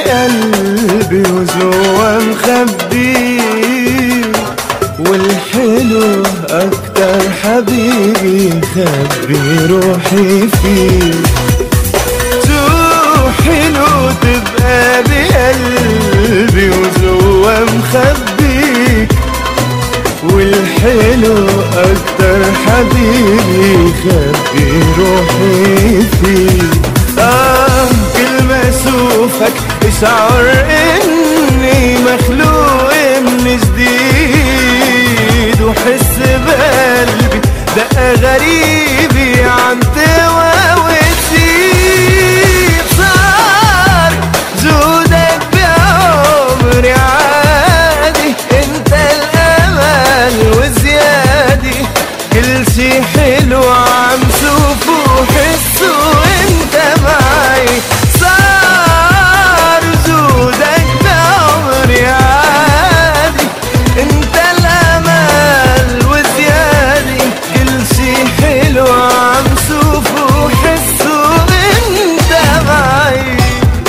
بقلبي وجوا مخبي، والحلو أكتر حبيبي خبي روحي فيه. شو حلو تبقى بقلبي وجوا مخبيك، والحلو أكتر حبيبي خبي روحي فيه. كل ما أشوفك اشعر إني مخلوق من جديد، وحس بقلبي دقة غريبة عم توا وتزيد. صار جودك بعمري عادي، انت الأمل وزيادة، كل شي حلو عم شوفه وحسه وانت معي. صار وجودك بعمري عادي، انت الأمل وزيادة، كل شي حلو عم شوفه وحسه وانت معي.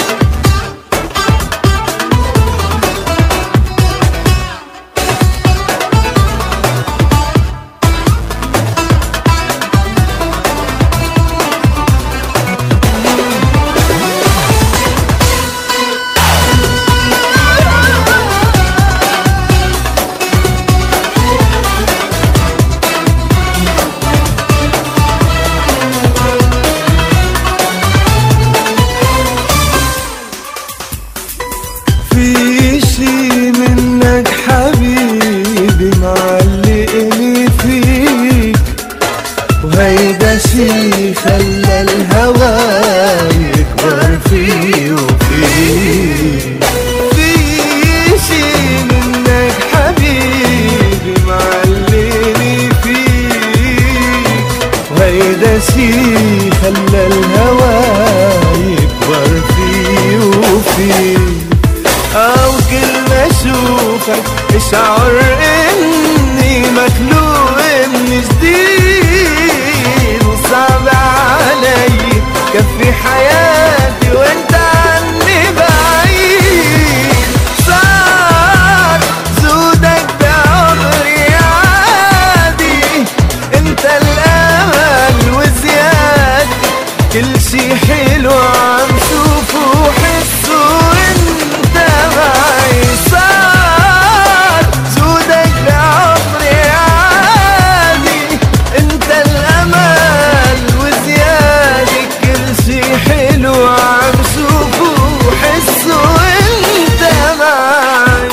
في شي منك حبيبي معلقني فيك، وهيدا شي خلى الهوى يكبر فيه وفيك. في شي منك حبيبي معلقني فيك، وهيدا شي خلى الهوى يكبر فيه وفيك. أو كل ما أشوفك اشعر إني مخلوق من جديد، وصعب علي كفي حياتي وانت عني بعيد. صار جودك بعمري عادي، انت الأمل وزيادة، كل شي حلو عم شوفه وحسه وانت معي. صار جودك بعمري عادي، انت الأمل وزيادة، كل شي حلو عم شوفه وحسه وانت معي.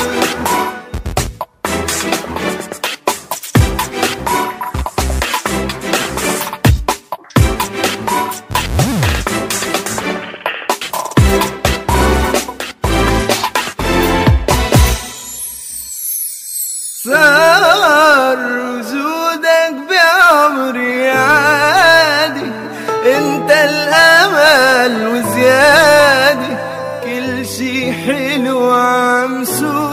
صار وجودك بعمري عادي، انت الأمل وزيادة، كل شي حلو عم شوفه